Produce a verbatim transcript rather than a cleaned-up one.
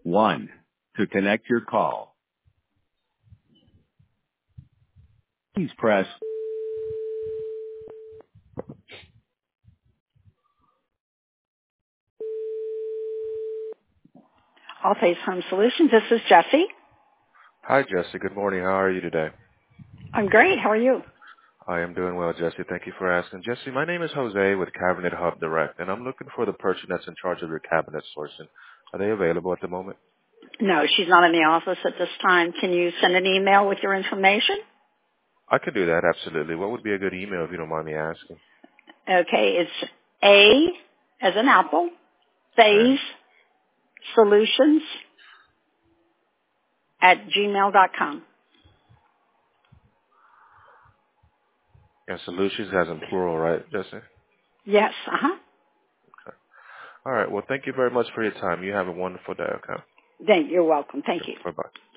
one. To connect your call, please press All-Phase Home Solutions. This is Jessie. Hi, Jesse. Good morning. How are you today? I'm great. How are you? I am doing well, Jesse. Thank you for asking. Jesse, my name is Jose with Cabinet Hub Direct, and I'm looking for the person that's in charge of your cabinet sourcing. Are they available at the moment? No, she's not in the office at this time. Can you send an email with your information? I could do that, absolutely. What would be a good email if you don't mind me asking? Okay, it's A as an apple, Okay. phase solutions at gmail dot com. And solutions as in plural, right, Jesse? Yes, uh-huh. All right. Well, thank you very much for your time. You have a wonderful day, okay? Then you're welcome. Thank you. Bye-bye.